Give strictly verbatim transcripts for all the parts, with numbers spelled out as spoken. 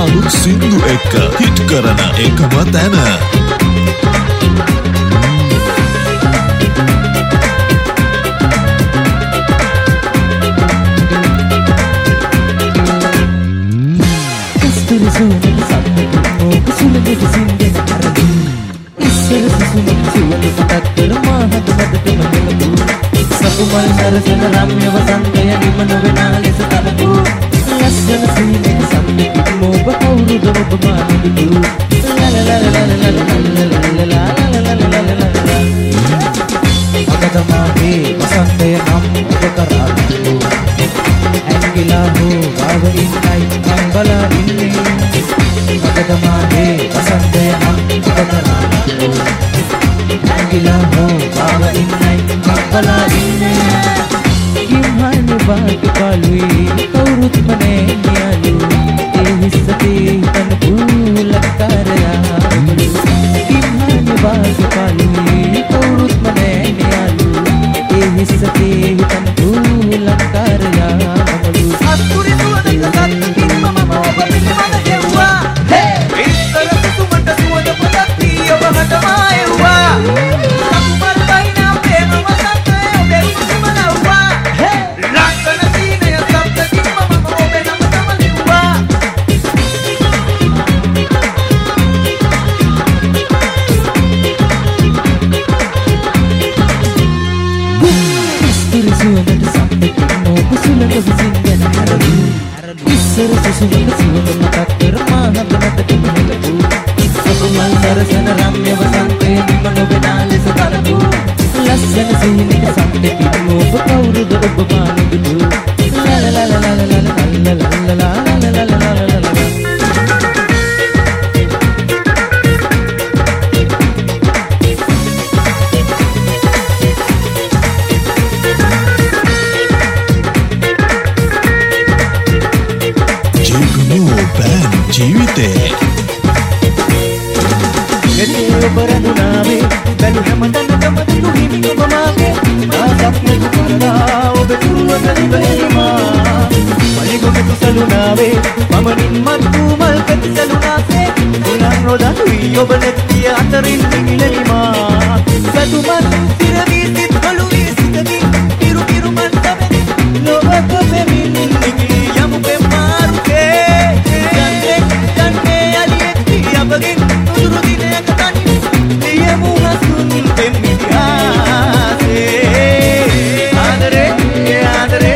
අලුත් සින්දු එක්ක හිට් කරන එකම තැන. කස්තුරි සුවඳ සද්දක මොක සුළඟට සින්දෙන අරදු ඉස්සර සුසුමක් සුවඳ මතක් කර මාහත මතකම නෙලපු සතුමල් සරසන රම්‍ය වසන්තය නිම නොවෙනා ලෙස තලපු ලස්සන සීනක සම්දකින් මොබ කවුරුද ඔබ මානදුදු අගතමාගේ වසන්තය නම් ඔබ කරාගන්නු ඇංගිලා හෝ ගාව ඉන්නයි මං බලා ඉන්නේ අගතමාගේ වසන්තය නම් ඔබ කරාගන්නු ඇංගිලා හෝ ගාව ඉන්නයි මං බලා ඉන්නේ කිම්හන්නේ බාට පාලුයි කවුරුත් මනේ නියලු ඒ හිස්සතේ හිතන පූලක්කාරයා කිම්හන්නේ බාට පාලුයි කවුරුත් මනේ නියලු ඒ හිස්සතේ හිතන පූලක්කාරයා අස්කුරි සුවඳ සත්තින් මම ඔබ පිටමන හෙව්වා හේ ඉස්සර සුසුමට සුවඳ පොතක් දී ඔබ හටමා එව්වා සතුමල් බයිනා ප්‍රේම වසන්තය ඔබේ මුසුම නව්වා හේ ලක්කන සීනය සත්තින් මම ඔබේ නම තම ලිව්වා ඉස්සර සුවඳට සම්පතින් ඔබ සුළඟ විසින්ගෙන හරදු ඉස්සර සුසුමක සුවඳ මතක් කර මාහත මතකම නෙලපු සතුමල් සරසන රම්‍ය වසන්තය නිම නොවෙනා ලෙස තලපු ලස්සන සීනක සම්පතින් ඔබ කවුරුද ඔබ මානදුදු ජීවිතේ ගෙතේ ඔබ රැඳුනාවේ බැලු හැමතැනකම දුටු හිමි ඔබ මාගේ ආසක්න දුකරා ඔබ තුරුවත ලිබෙනවා මලිගොම තුසලුනාවේ මමනින් මත්තු මල් පැති සලුනාසේ උලන් රොදතුයි ඔබ නැතිය අතරින් නිගිලෙනවා සතුමන් තිරවී සිත් හොළුවී සිතවී ඉරු ඉරු මන් සමෙනි ලොවක පෙමින් නිගිලි යමු පෙම්මාරුකේ Begin to do the Katani, the Yamuhasun, Pemidiase, Andre, Andre,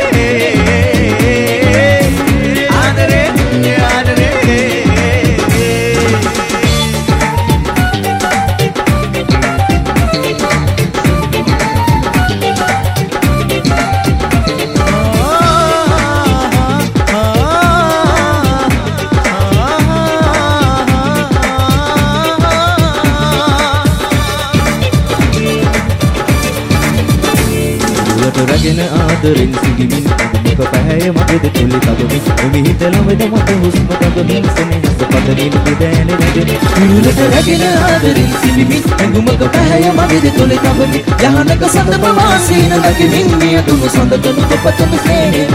Andre, Andre. රගෙන ආදරෙන් සිටිමින් ඔබ පැහැය මගේද තුලි තබමින් එමි හිතලම වෙද මට හුස්ම තබමින් සෙනෙහස පදමින් දෙදැන රැගෙන ඉරුලට රැගෙන ආදරෙන් සිටිමින් ඇඟුමක පැහැය මගේද තුලි තබමින් යහනක සඳ පවාසීන දකිමින් මියතුණු සඳතනු පතම සේහෙන්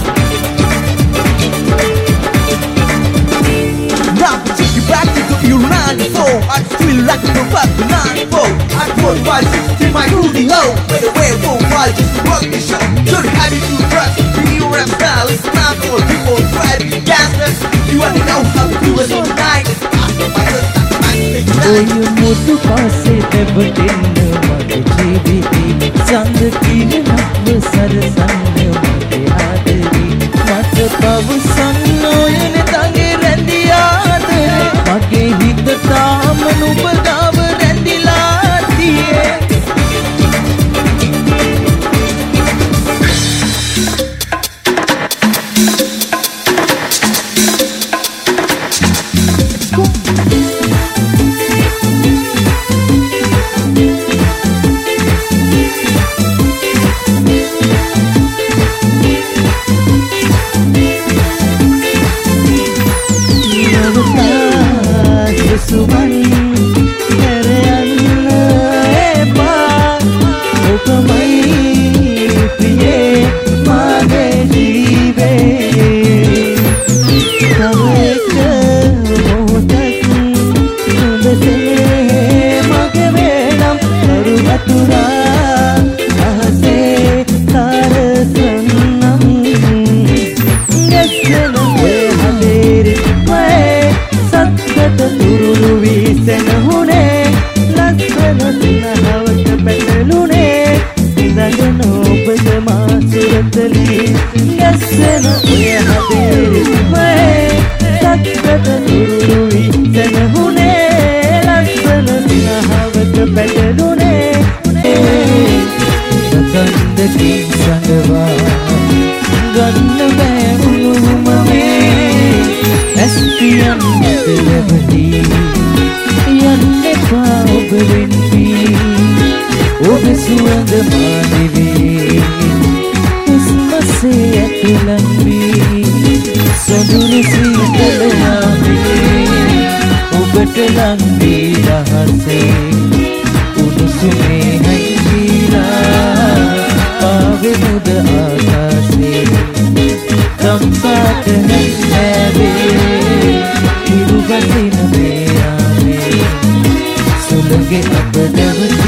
Now take you back to the ninety-four. I feel like the rock the ninety-four. I put my six in my groovy low. Wait a way for while just to rock the show. Should have you to dress. The new rap style is not for people try to be gasless. You want to know how to do it on the night. ඔය මුතු පාසේ දෙබටින්න මගේ ජීවිතේ සංග කිනහව සරසන්න මගේ ආදරේ මට පවසන්න ඔයන තගේ රැඳියාද මගේ හිත තාම නුඹ ගාව රැඳිලා තියේ සුවඳකින් සඳවා ගන්න බෑ උණුහුමේ ඇස් පියන් නැතලවදී යන්න එපා ඔබ වෙන්වී ඔබ සුවඳ මානෙවේ උස්මසේ ඇතුළන් වී සොඳුරු සීතලයාවේ ඔබට ලං වී රහසේ උණුසුමේ හැංගිලා ආවේ මුද ආකාසේ රම්පාට හැන්දෑවේ හිරු බසින මේ ආවේ සුළඟේ අප දැවන